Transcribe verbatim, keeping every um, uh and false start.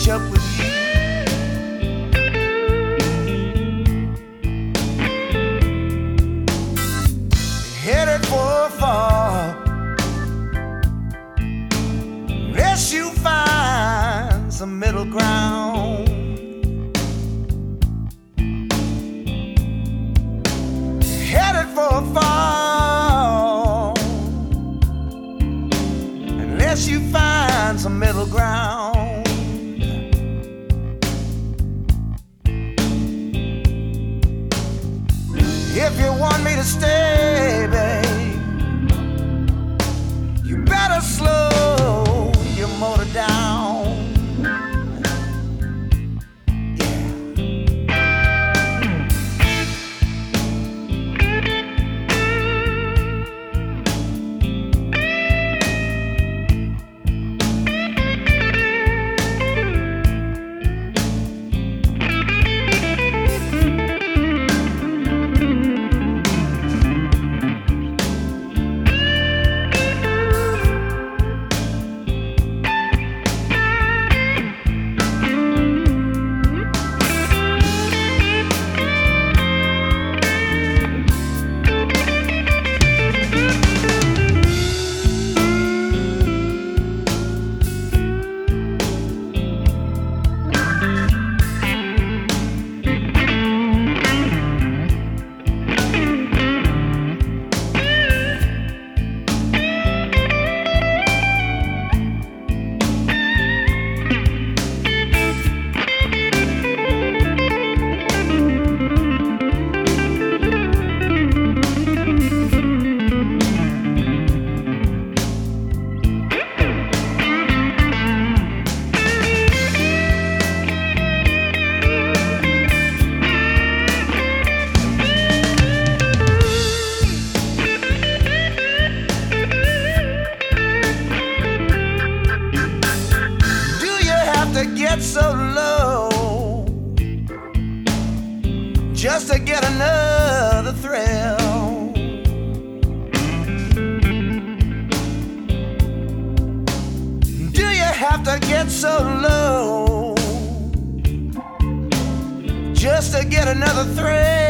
catch up with you. Headed for a fall, unless you find some middle ground. Headed for a fall, unless you find some middle ground. If you want me to stay, babe, you better slow your motor down. Get so low just to get another thrill. Do you have to get so low just to get another thrill?